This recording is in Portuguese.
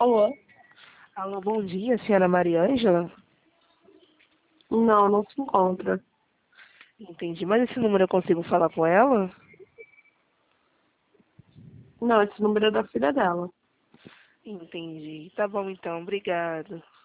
Alô? Alô, bom dia, senhora Maria Ângela? Não se encontra. Entendi, mas esse número eu consigo falar com ela? Não, esse número é da filha dela. Entendi. Tá bom então, obrigado.